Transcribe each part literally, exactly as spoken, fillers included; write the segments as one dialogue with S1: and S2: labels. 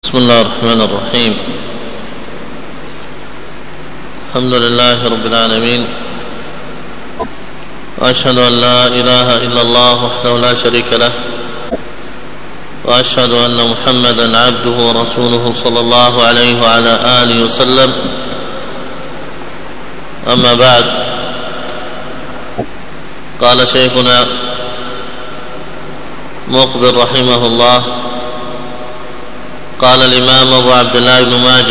S1: بسم الله الرحمن الرحيم. الحمد لله رب العالمين، وأشهد أن لا إله إلا الله وحده لا شريك له، وأشهد أن محمدا عبده ورسوله صلى الله عليه وعلى آله وسلم. أما بعد، قال شيخنا مقبل رحمه الله: قال الإمام أبو عبد الله بن ماجه،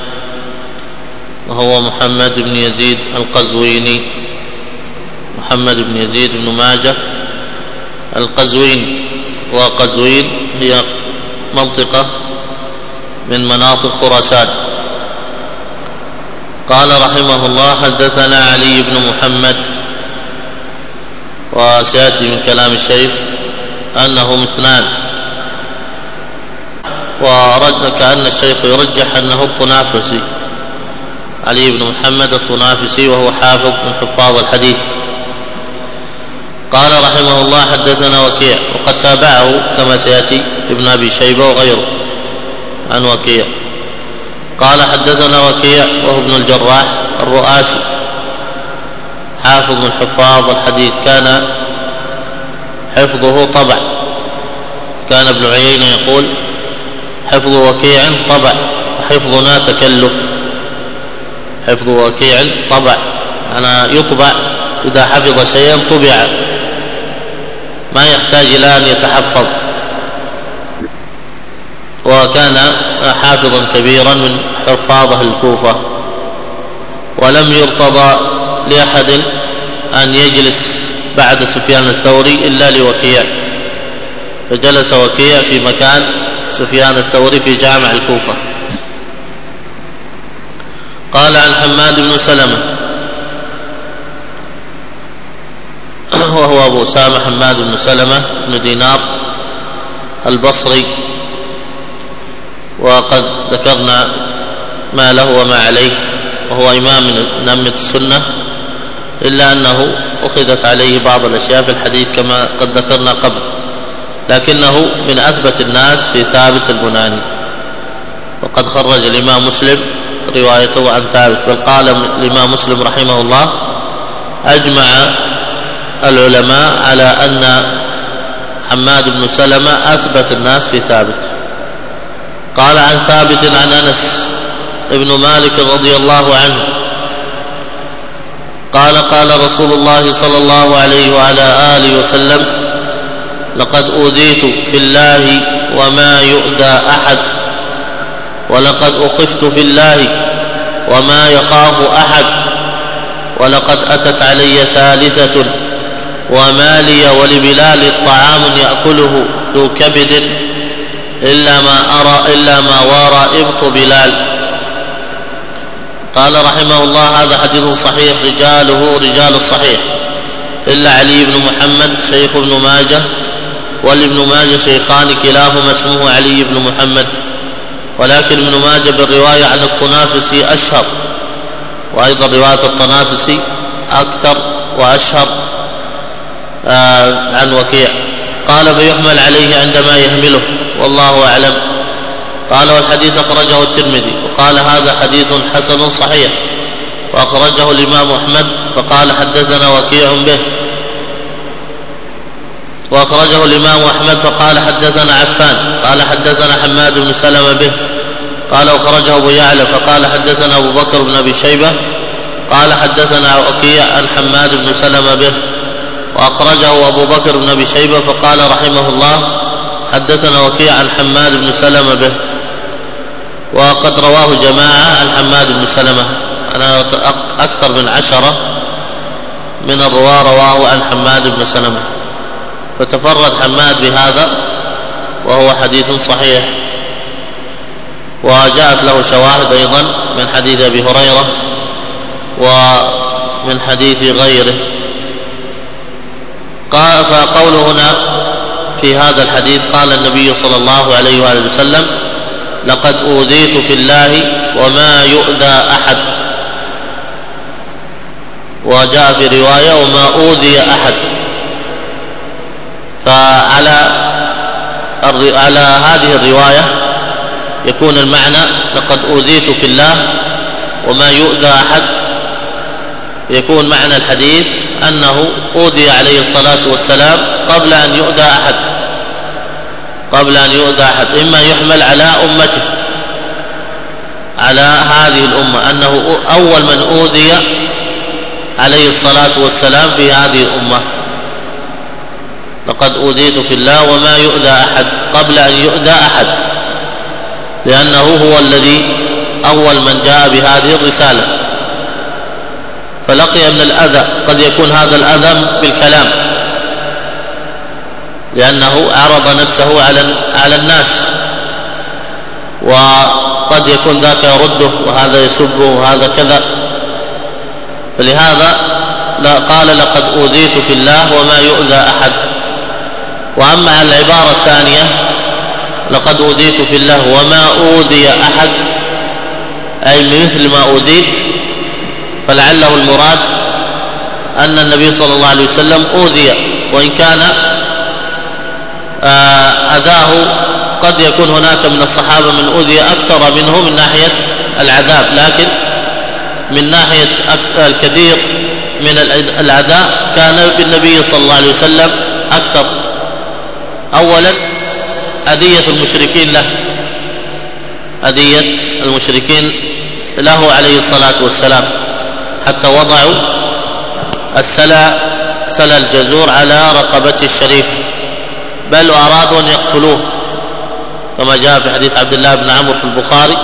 S1: وهو محمد بن يزيد القزويني، محمد بن يزيد بن ماجه القزويني، وقزوين هي منطقة من مناطق خراسان. قال رحمه الله: حدثنا علي بن محمد. وسيأتي من كلام الشيخ أنهم اثنان، ورد كأن الشيخ يرجح أنه الطنافسي، علي بن محمد الطنافسي، وهو حافظ من حفاظ الحديث. قال رحمه الله: حدثنا وكيع، وقد تابعه كما سيأتي ابن أبي شيبة وغيره عن وكيع. قال: حدثنا وكيع وهو ابن الجراح الرؤاسي، حافظ من حفاظ الحديث، كان حفظه طبع. كان ابن عيينة يقول: حفظ وكيع طبع، وحفظنا تكلف. حفظ وكيع طبع، أنا يطبع، إذا حفظ شيئا طبع، ما يحتاج إلى أن يتحفظ. وكان حافظا كبيرا من حفاظه الكوفة، ولم يرتضى لأحد أن يجلس بعد سفيان الثوري إلا لوكيع، فجلس وكيع في مكان سفيان الثوري في جامع الكوفة. قال: عن حماد بن سلمة، وهو أبو أسامة حماد بن سلمة بن دينار البصري، وقد ذكرنا ما له وما عليه، وهو إمام من أئمة السنة، إلا أنه أخذت عليه بعض الأشياء في الحديث كما قد ذكرنا قبل، لكنه من أثبت الناس في ثابت البناني. وقد خرج الإمام مسلم روايته عن ثابت، بل قال الإمام مسلم رحمه الله: أجمع العلماء على أن حماد بن سلمة أثبت الناس في ثابت. قال: عن ثابت عن أنس ابن مالك رضي الله عنه قال: قال رسول الله صلى الله عليه وعلى آله وسلم: لقد أوذيت في الله وما يؤذى أحد، ولقد أخفت في الله وما يخاف أحد، ولقد أتت علي ثالثة وما لي ولبلال طعام يأكله ذو كبد إلا ما أرى إلا ما وارى إبط بلال. قال رحمه الله: هذا حديث صحيح، رجاله رجال الصحيح، إلا علي بن محمد شيخ ابن ماجه، والابن ماجه شيخان كلاهما اسمه علي بن محمد، ولكن ابن ماجه بالرواية عن الطنافسي أشهر، وأيضا رواية الطنافسي أكثر وأشهر آه عن وكيع. قال: فيحمل عليه عندما يهمله، والله أعلم. قال: والحديث أخرجه الترمذي، وقال: هذا حديث حسن صحيح، وأخرجه الإمام أحمد، فقال: حدثنا وكيع به. وأخرجه الإمام أحمد فقال: حدثنا عفان، قال: حدثنا حماد بن سلمة به. قال: وخرجه أبو يعلى فقال: حدثنا أبو بكر بن أبي شيبة، قال: حدثنا وكيع عن حماد بن سلمة به. وأخرجه أبو بكر بن أبي شيبة فقال رحمه الله: حدثنا وكيع عن حماد بن سلمة به. وقد رواه جماعة عن حماد بن سلمة، أنا أكثر من عشرة من الرواة رواه عن حماد بن سلمة، فتفرد حماد بهذا، وهو حديث صحيح. وجاءت له شواهد أيضا من حديث أبي هريرة ومن حديث غيره. قال: فقول هنا في هذا الحديث: قال النبي صلى الله عليه وآله وسلم: لقد أوذيت في الله وما يؤذى أحد. وجاء في رواية: وما أوذي أحد. فعلى على هذه الرواية يكون المعنى لقد أوذيت في الله وما يؤذى أحد، يكون معنى الحديث أنه أوذي عليه الصلاة والسلام قبل أن يؤذى أحد، قبل أن يؤذى أحد. إما يحمل على أمته، على هذه الأمة، أنه أول من أوذي عليه الصلاة والسلام في هذه الأمة، لقد أوذيت في الله وما يؤذى أحد قبل أن يؤذى أحد، لأنه هو الذي أول من جاء بهذه الرسالة، فلقي من الأذى. قد يكون هذا الأذى بالكلام، لأنه عرض نفسه على على الناس، وقد يكون ذاك يرده وهذا يسبه وهذا كذا، فلهذا قال لقد أوذيت في الله وما يؤذى أحد. وأما على العبارة الثانية لقد أوذيت في الله وما أوذي أحد، أي مثل ما أوذيت، فلعله المراد أن النبي صلى الله عليه وسلم أوذي، وإن كان أذاه قد يكون هناك من الصحابة من أوذي أكثر منه من ناحية العذاب، لكن من ناحية الكثير من العذاب كان بالنبي صلى الله عليه وسلم أكثر. أولا أذية المشركين له، أذية المشركين له عليه الصلاة والسلام، حتى وضعوا السلع سلع الجزور على رقبته الشريفة، بل أرادوا أن يقتلوه، كما جاء في حديث عبد الله بن عمرو في البخاري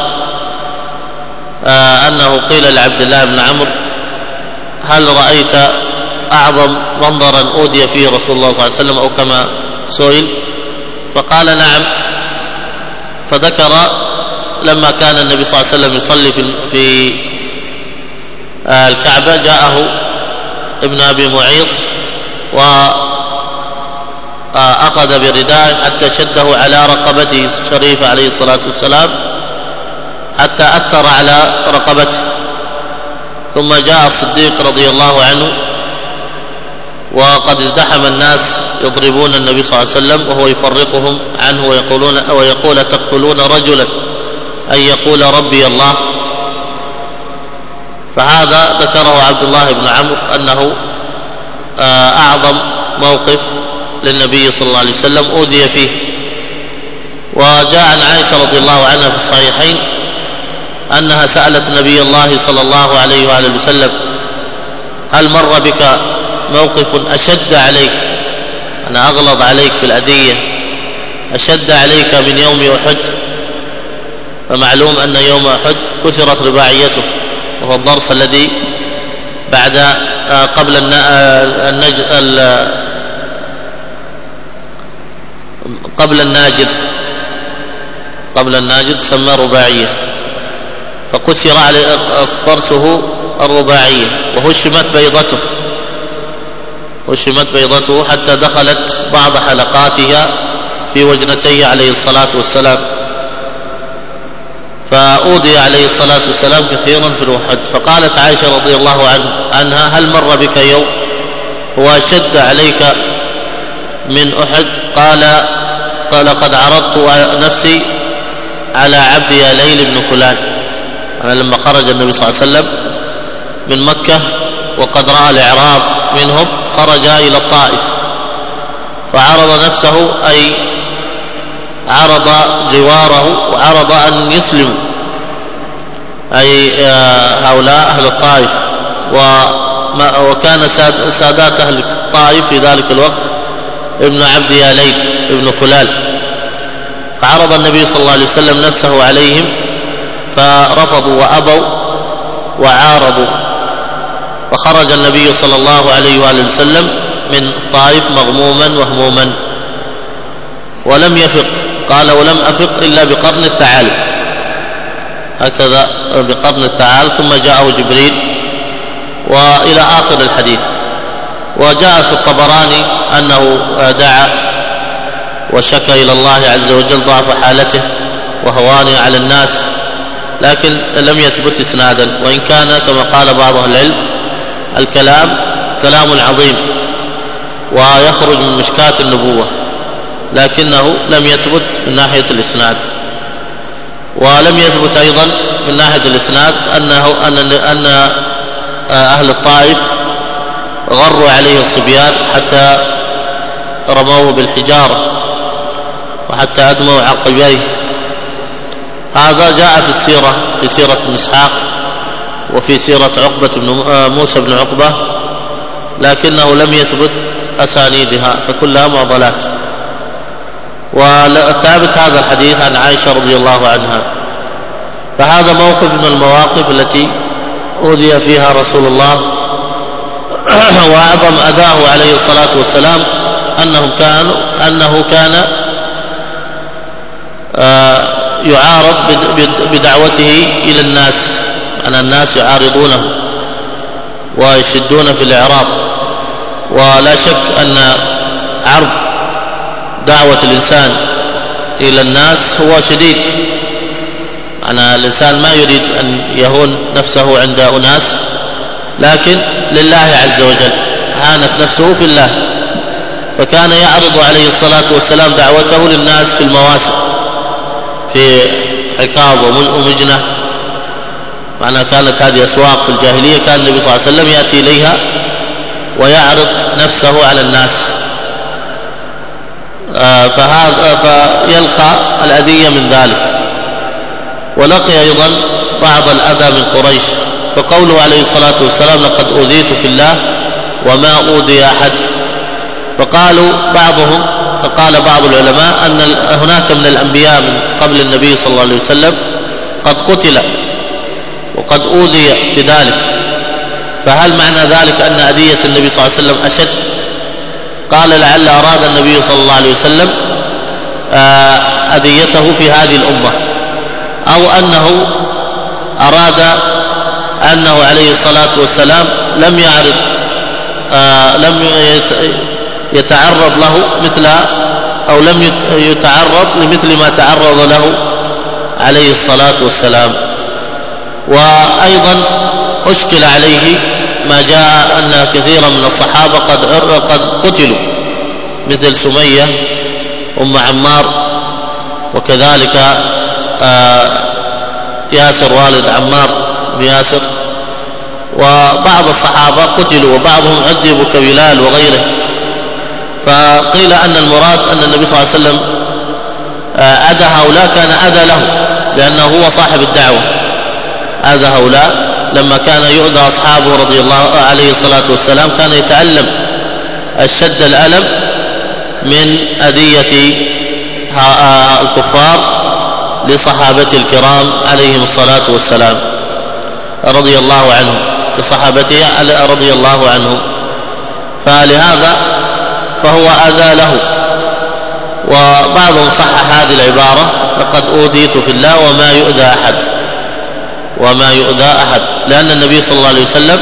S1: آه أنه قيل لعبد الله بن عمرو هل رأيت أعظم منظرا أوذي فيه رسول الله صلى الله عليه وسلم، أو كما سئل، فقال نعم. فذكر لما كان النبي صلى الله عليه وسلم يصلي في, في آه الكعبة، جاءه ابن أبي معيط وأخذ برداء حتى شده على رقبته الشريفة عليه الصلاة والسلام حتى أثر على رقبته. ثم جاء الصديق رضي الله عنه وقد ازدحم الناس يضربون النبي صلى الله عليه وسلم، وهو يفرقهم عنه ويقولون ويقول تقتلون رجلا أن يقول ربي الله. فهذا ذكره عبد الله بن عمرو أنه أعظم موقف للنبي صلى الله عليه وسلم أوذي فيه. وجاء عن عائشة رضي الله عنها في الصحيحين أنها سألت نبي الله صلى الله عليه وآله وسلم هل مر بك موقف أشد عليك، أنا أغلظ عليك في الأذية، أشد عليك من يوم أحد؟ فمعلوم أن يوم أحد كسرت رباعيته، وهو الضرس الذي بعد قبل النج قبل الناجذ قبل الناجذ سمى رباعية، فكسر على ضرسه الرباعية، وهشمت بيضته هشمت بيضته حتى دخلت بعض حلقاتها في وجنتيه عليه الصلاة والسلام، فأوذي عليه الصلاة والسلام كثيرا في الأحد. فقالت عائشة رضي الله عنها هل مر بك يوم هو أشد عليك من أحد؟ قال قال قد عرضت نفسي على عبد يا ليل بن كلان. أنا لما خرج النبي صلى الله عليه وسلم من مكة وقد رأى الإعراض منهم خرج إلى الطائف، فعرض نفسه أي عرض جواره وعرض أن يسلموا، أي هؤلاء أهل الطائف، وكان سادات أهل الطائف في ذلك الوقت ابن عبد يا ليل ابن كلال، فعرض النبي صلى الله عليه وسلم نفسه عليهم فرفضوا وأبوا وعارضوا، فخرج النبي صلى الله عليه وآله وسلم من الطائف مغموما وهموما ولم يفق، قال ولم أفق إلا بقرن الثعالب، هكذا بقرن الثعالب، ثم جاءه جبريل وإلى آخر الحديث. وجاء في الطبراني أنه دعا وشكى إلى الله عز وجل ضعف حالته وهوانه على الناس، لكن لم يثبت إسنادا، وإن كان كما قال بعض أهل العلم الكلام كلام عظيم ويخرج من مشكاة النبوة، لكنه لم يثبت من ناحية الإسناد. ولم يثبت أيضا من ناحية الإسناد أنه أن أن أهل الطائف غروا عليه الصبيان حتى رموه بالحجارة وحتى أدموا عقبيه. هذا جاء في السيرة، في سيرة ابن إسحاق وفي سيرة عقبة بن موسى بن عقبة، لكنه لم يثبت أسانيدها فكلها معضلات. وثابت هذا الحديث عن عائشة رضي الله عنها. فهذا موقف من المواقف التي أوذي فيها رسول الله، وأعظم أذاه عليه الصلاة والسلام أنه كان أنه كان يعارض بدعوته إلى الناس، أن الناس يعارضونه ويشدون في الإعراض. ولا شك أن عرض دعوة الإنسان إلى الناس هو شديد، أنا الإنسان ما يريد أن يهون نفسه عند أناس، لكن لله عز وجل هانت نفسه في الله، فكان يعرض عليه الصلاة والسلام دعوته للناس في المواسم، في عكاظ ومجنة، معنى كانت هذه أسواق في الجاهلية، كان النبي صلى الله عليه وسلم يأتي إليها ويعرض نفسه على الناس، فهذا فيلقى الأذية من ذلك. ولقي أيضا بعض الأذى من قريش، فقوله عليه الصلاة والسلام لقد أوذيت في الله وما أوذي أحد. فقالوا بعضهم، فقال بعض العلماء أن هناك من الأنبياء من قبل النبي صلى الله عليه وسلم قد قتل وقد أوذي بذلك، فهل معنى ذلك أن أذية النبي صلى الله عليه وسلم أشد؟ قال لعل أراد النبي صلى الله عليه وسلم أذيته في هذه الأمة، أو أنه أراد أنه عليه الصلاة والسلام لم يعرض آه لم يتعرض له مثل أو لم يتعرض لمثل ما تعرض له عليه الصلاة والسلام. وأيضا أشكل عليه ما جاء أن كثيرا من الصحابة قد قد قتلوا، مثل سمية أم عمار، وكذلك آه ياسر والد عمار بن ياسر، وبعض الصحابة قتلوا وبعضهم عذبوا كبلال وغيره. فقيل أن المراد أن النبي صلى الله عليه وسلم أذى هؤلاء كان أذى له، لأنه هو صاحب الدعوة، أذى هؤلاء لما كان يؤذى أصحابه رضي الله عليه الصلاة والسلام كان يتعلم الشد الألم من أذية الكفار لصحابة الكرام عليهم الصلاة والسلام رضي الله عنهم، لصحابته رضي الله عنهم، فلهذا فهو أذى له. وبعضهم صحح هذه العبارة لقد أوذيت في الله وما يؤذى أحد، وما يؤذى أحد، لأن النبي صلى الله عليه وسلم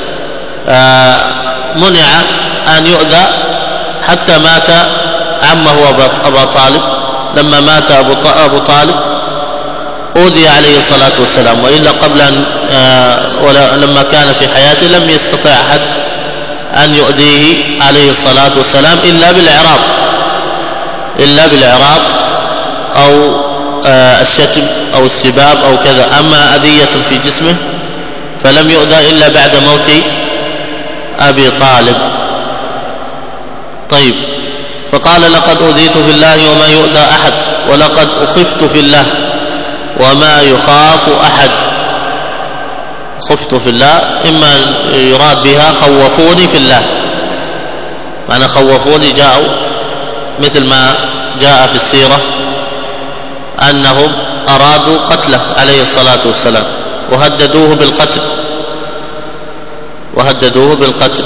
S1: منع أن يؤذى حتى مات عمه أبا طالب. لما مات أبو طالب أوذي عليه الصلاة والسلام، وإلا قبل أن لما كان في حياته لم يستطع أحد أن يؤذيه عليه الصلاة والسلام إلا بالإعراض، إلا بالإعراض أو الشتم أو السباب أو كذا. أما أذية في جسمه فلم يؤذى إلا بعد موت أبي طالب. طيب، فقال لقد أوذيت في الله وما يؤذى أحد، ولقد أخفت في الله وما يخاف أحد. خفت في الله إما يراد بها خوفوني في الله، معنى خوفوني جاءوا مثل ما جاء في السيرة أنهم أرادوا قتله عليه الصلاة والسلام وهددوه بالقتل وهددوه بالقتل.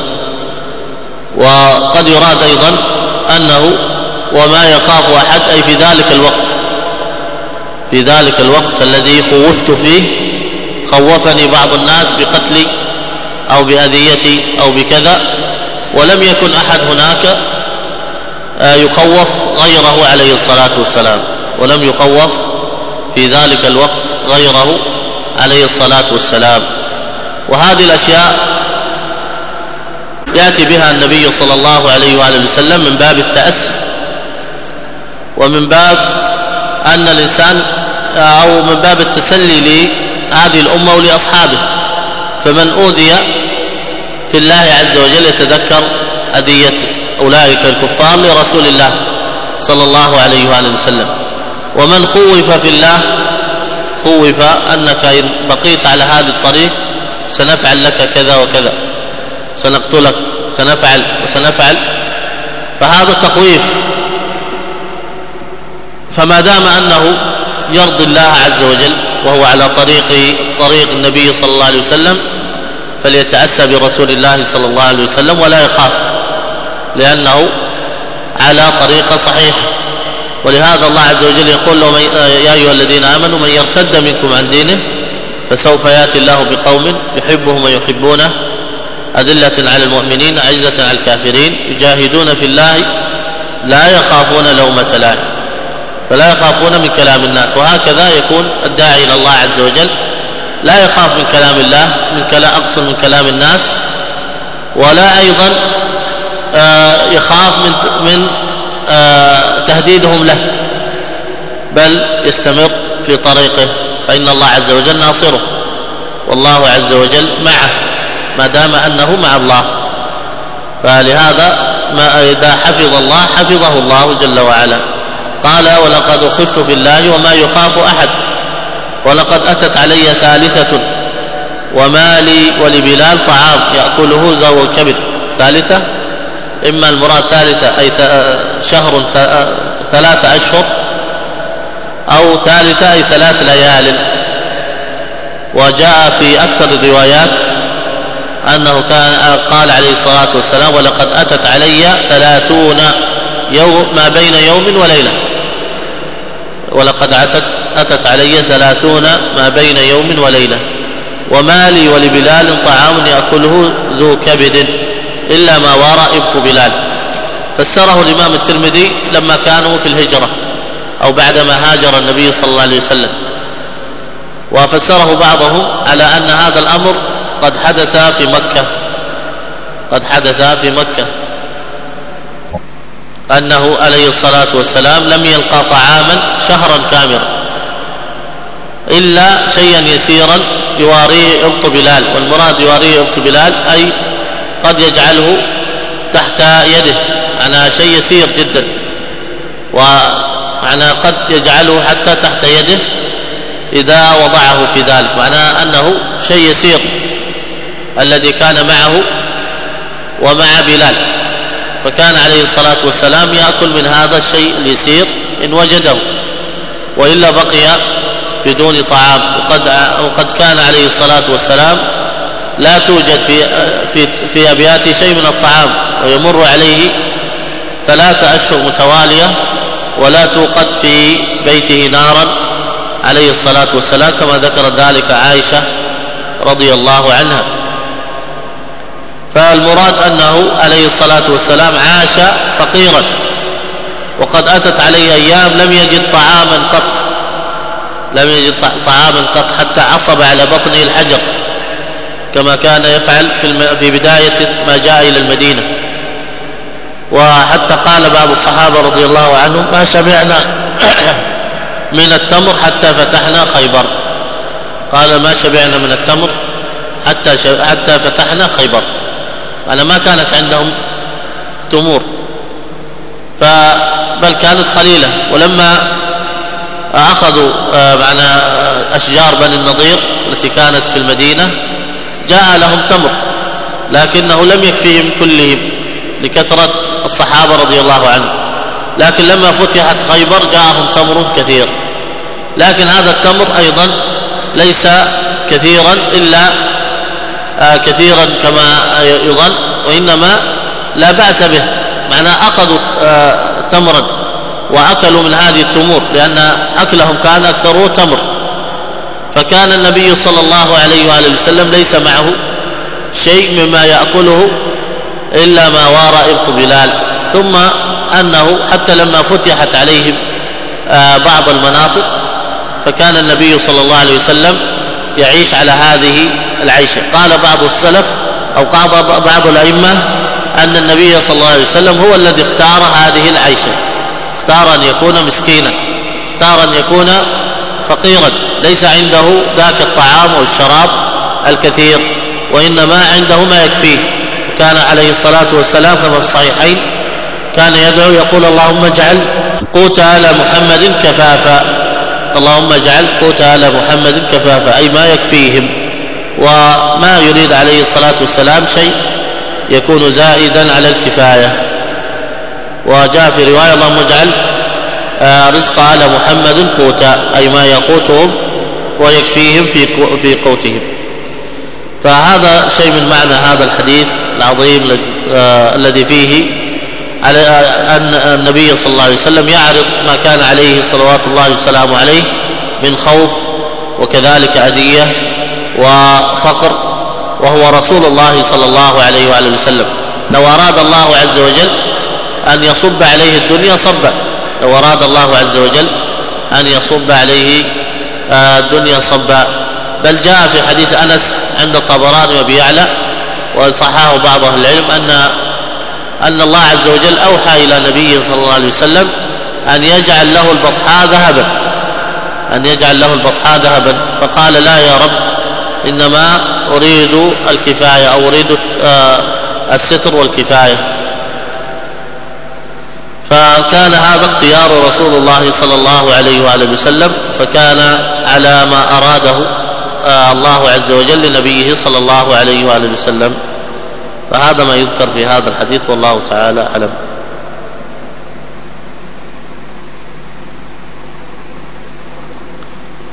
S1: وقد يراد أيضا أنه وما يخاف أحد، أي في ذلك الوقت، في ذلك الوقت الذي خوفت فيه خوفني بعض الناس بقتلي أو بأذيتي أو بكذا، ولم يكن أحد هناك يخوف غيره عليه الصلاة والسلام، ولم يخوف في ذلك الوقت غيره عليه الصلاة والسلام. وهذه الأشياء يأتي بها النبي صلى الله عليه وآله وسلم من باب التأسي، ومن باب أن الإنسان أو من باب التسلي لهذه الأمة ولأصحابه. فمن أوذي في الله عز وجل يتذكر أذية أولئك الكفار لرسول الله صلى الله عليه وآله وسلم. ومن خوف في الله خوف أنك إن بقيت على هذا الطريق سنفعل لك كذا وكذا، سنقتلك، سنفعل وسنفعل، فهذا التخويف. فما دام أنه يرضي الله عز وجل وهو على طريق طريق النبي صلى الله عليه وسلم فليتأسى برسول الله صلى الله عليه وسلم ولا يخاف، لأنه على طريقة صحيحة. ولهذا الله عز وجل يقول له يا أيها الذين آمنوا من يرتد منكم عن دينه فسوف يأتي الله بقوم يحبهم ويحبونه أذلة على المؤمنين أعزة على الكافرين يجاهدون في الله لا يخافون لومة لائم، فلا يخافون من كلام الناس. وهكذا يكون الداعي إلى الله عز وجل لا يخاف من كلام الله، من كلام أقصد من كلام الناس، ولا أيضا يخاف من من تهديدهم له، بل يستمر في طريقه، فإن الله عز وجل ناصره والله عز وجل معه ما دام أنه مع الله. فلهذا ما إذا حفظ الله حفظه الله جل وعلا. قال ولقد خفت في الله وما يخاف أحد ولقد أتت علي ثالثة وما لي ولبلال طعام يأكله ذو الكبد. ثالثة إما المراد ثالثة أي شهر ثلاثة أشهر، أو ثالثة أي ثلاث ليال. وجاء في أكثر الروايات أنه كان قال عليه الصلاة والسلام ولقد أتت علي ثلاثون يوم ما بين يوم وليلة، ولقد أتت, أتت علي ثلاثون ما بين يوم وليلة. وما لي ولبلال طعام يأكله ذو كبد إلا ما وراء ابط بلال. فسره الإمام الترمذي لما كانوا في الهجرة أو بعدما هاجر النبي صلى الله عليه وسلم، وفسره بعضهم على أن هذا الأمر قد حدث في مكة قد حدث في مكة أنه عليه الصلاة والسلام لم يلقى طعاما شهرا كاملا إلا شيئا يسيرا يواريه ابط بلال. والمراد يواريه ابط بلال أي قد يجعله تحت يده، معناه شيء يسير جدا، ومعناه قد يجعله حتى تحت يده إذا وضعه في ذلك، معناه أنه شيء يسير الذي كان معه ومع بلال. فكان عليه الصلاة والسلام يأكل من هذا الشيء اليسير إن وجده، وإلا بقي بدون طعام. وقد, وقد كان عليه الصلاة والسلام لا توجد في, في, في أبياته شيء من الطعام، ويمر عليه ثلاثة أشهر متوالية ولا توقد في بيته نارا عليه الصلاة والسلام، كما ذكرت ذلك عائشة رضي الله عنها. فالمراد أنه عليه الصلاة والسلام عاش فقيرا، وقد أتت عليه أيام لم يجد طعاما قط لم يجد طعاما قط حتى عصب على بطنه الحجر كما كان يفعل في في بداية ما جاء إلى المدينة. وحتى قال بعض الصحابة رضي الله عنهم ما شبعنا من التمر حتى فتحنا خيبر. قال ما شبعنا من التمر حتى حتى فتحنا خيبر، أنا ما كانت عندهم تمور بل كانت قليلة. ولما أخذوا معنا أشجار بني النضير التي كانت في المدينة جاء لهم تمر، لكنه لم يكفيهم كلهم لكثرة الصحابة رضي الله عنهم، لكن لما فتحت خيبر جاءهم تمر كثير. لكن هذا التمر أيضا ليس كثيرا إلا آه كثيرا كما يظن، وإنما لا بأس به، معناه أخذوا آه تمرا وأكلوا من هذه التمور، لأن أكلهم كان أكثره تمر. فكان النبي صلى الله عليه وآله وسلم ليس معه شيء مما يأكله إلا ما وراء ابط بلال. ثم أنه حتى لما فتحت عليهم آه بعض المناطق فكان النبي صلى الله عليه وسلم يعيش على هذه العيشة. قال بعض السلف أو قال بعض الأئمة أن النبي صلى الله عليه وسلم هو الذي اختار هذه العيشة، اختار أن يكون مسكينا، اختار أن يكون فقيرا ليس عنده ذاك الطعام والشراب الكثير، وإنما عنده ما يكفيه. كان عليه الصلاة والسلام كما في الصحيحين كان يدعو يقول اللهم اجعل قوت آل محمد كفافا، اللهم اجعل قوت آل محمد كفافا، أي ما يكفيهم، وما يريد عليه الصلاة والسلام شيء يكون زائدا على الكفاية. وجاء في رواية اللهم اجعل رزق آل محمد قوتا، أي ما يقوتهم ويكفيهم في قوتهم. فهذا شيء من معنى هذا الحديث العظيم الذي فيه على أن النبي صلى الله عليه وسلم يعرض ما كان عليه صلوات الله وسلامه عليه من خوف وكذلك أذية وفقر، وهو رسول الله صلى الله عليه وآله وسلم. لو أراد الله عز وجل أن يصب عليه الدنيا صبا، لو أراد الله عز وجل أن يصب عليه الدنيا صبا. بل جاء في حديث أنس عند الطبراني وأبي يعلى وصححه بعض أهل العلم أن أن الله عز وجل أوحى إلى نبيه صلى الله عليه وسلم أن يجعل له البطحاء ذهبا، أن يجعل له البطحاء ذهبا، فقال لا يا رب، إنما أريد الكفاية أو أريد الستر والكفاية. فكان هذا اختيار رسول الله صلى الله عليه وآله وسلم، فكان على ما أراده الله عز وجل لنبيه صلى الله عليه وآله وسلم. فهذا ما يذكر في هذا الحديث، والله تعالى أعلم.